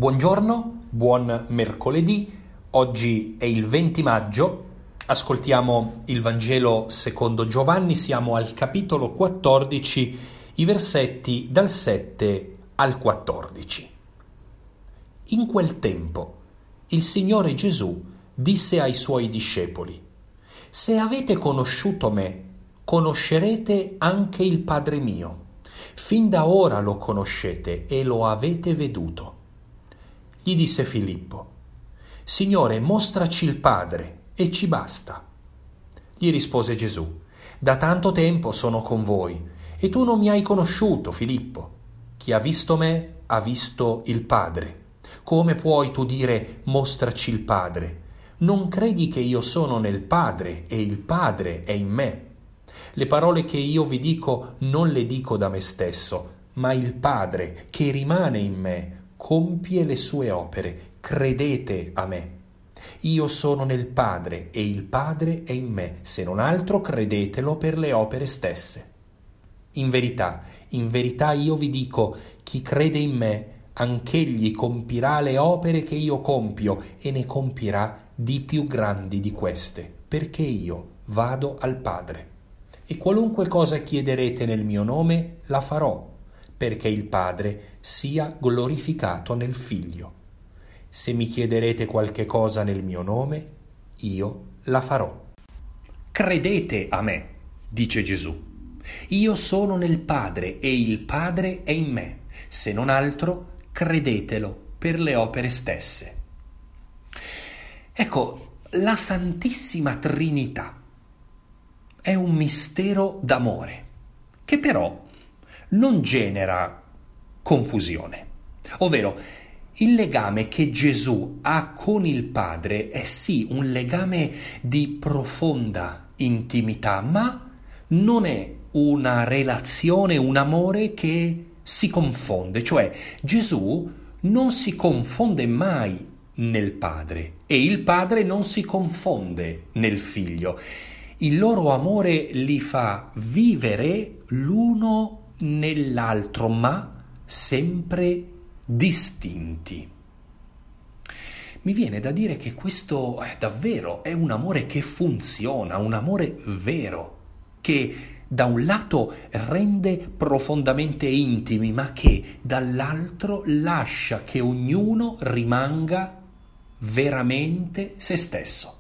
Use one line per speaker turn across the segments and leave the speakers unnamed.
Buongiorno, buon mercoledì, oggi è il 20 maggio, ascoltiamo il Vangelo secondo Giovanni, siamo al capitolo 14, i versetti dal 7 al 14. In quel tempo il Signore Gesù disse ai Suoi discepoli: «Se avete conosciuto me, conoscerete anche il Padre mio. Fin da ora lo conoscete e lo avete veduto». Gli disse Filippo: «Signore, mostraci il Padre e ci basta». Gli rispose Gesù: «Da tanto tempo sono con voi e tu non mi hai conosciuto, Filippo. Chi ha visto me ha visto il Padre. Come puoi tu dire mostraci il Padre? Non credi che io sono nel Padre e il Padre è in me? Le parole che io vi dico non le dico da me stesso, ma il Padre che rimane in me compie le sue opere. Credete a me. Io sono nel Padre e il Padre è in me. Se non altro, credetelo per le opere stesse. In verità io vi dico, chi crede in me, anch'egli compirà le opere che io compio e ne compirà di più grandi di queste, perché io vado al Padre. E qualunque cosa chiederete nel mio nome, la farò, perché il Padre sia glorificato nel Figlio. Se mi chiederete qualche cosa nel mio nome, io la farò. Credete a me, dice Gesù. Io sono nel Padre e il Padre è in me. Se non altro, credetelo per le opere stesse. Ecco, la Santissima Trinità è un mistero d'amore che però non genera confusione, ovvero il legame che Gesù ha con il Padre è sì un legame di profonda intimità, ma non è una relazione, un amore che si confonde, cioè Gesù non si confonde mai nel Padre e il Padre non si confonde nel Figlio. Il loro amore li fa vivere l'uno nell'altro, ma sempre distinti. Mi viene da dire che questo davvero è un amore che funziona, un amore vero, che da un lato rende profondamente intimi, ma che dall'altro lascia che ognuno rimanga veramente se stesso.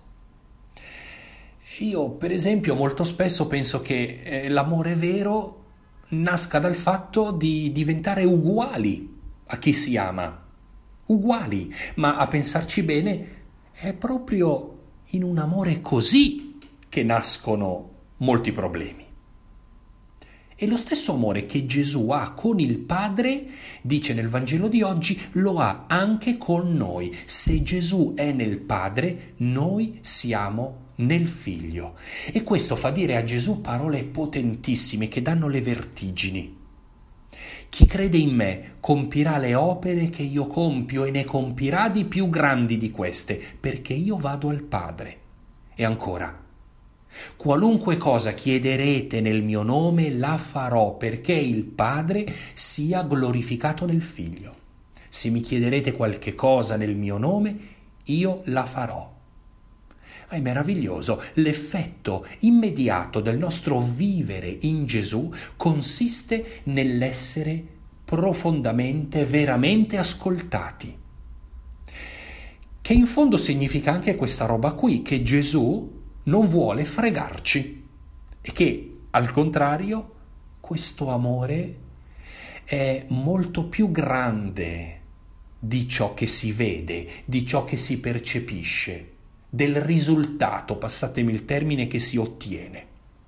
Io, per esempio, molto spesso penso che l'amore vero nasca dal fatto di diventare uguali a chi si ama, uguali, ma a pensarci bene è proprio in un amore così che nascono molti problemi. E lo stesso amore che Gesù ha con il Padre, dice nel Vangelo di oggi, lo ha anche con noi. Se Gesù è nel Padre, noi siamo nel Figlio. E questo fa dire a Gesù parole potentissime che danno le vertigini. Chi crede in me compirà le opere che io compio e ne compirà di più grandi di queste, perché io vado al Padre. E ancora, qualunque cosa chiederete nel mio nome la farò, perché il Padre sia glorificato nel Figlio. Se mi chiederete qualche cosa nel mio nome, io la farò. È meraviglioso, l'effetto immediato del nostro vivere in Gesù consiste nell'essere profondamente, veramente ascoltati. Che in fondo significa anche questa roba qui, che Gesù non vuole fregarci e che, al contrario, questo amore è molto più grande di ciò che si vede, di ciò che si percepisce, del risultato, passatemi il termine, che si ottiene.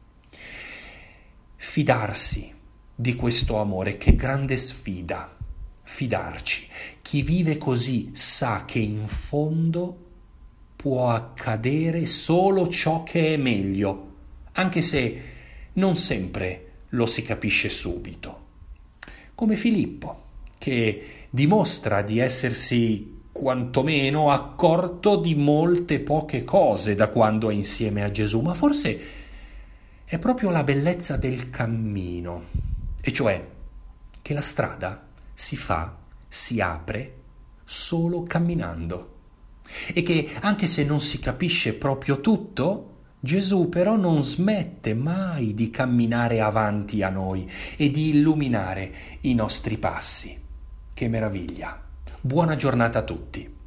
Fidarsi di questo amore, che grande sfida, fidarci. Chi vive così sa che in fondo può accadere solo ciò che è meglio, anche se non sempre lo si capisce subito. Come Filippo, che dimostra di essersi quantomeno accorto di molte poche cose da quando è insieme a Gesù, ma forse è proprio la bellezza del cammino, e cioè che la strada si apre solo camminando. E che anche se non si capisce proprio tutto, Gesù però non smette mai di camminare avanti a noi e di illuminare i nostri passi. Che meraviglia! Buona giornata a tutti!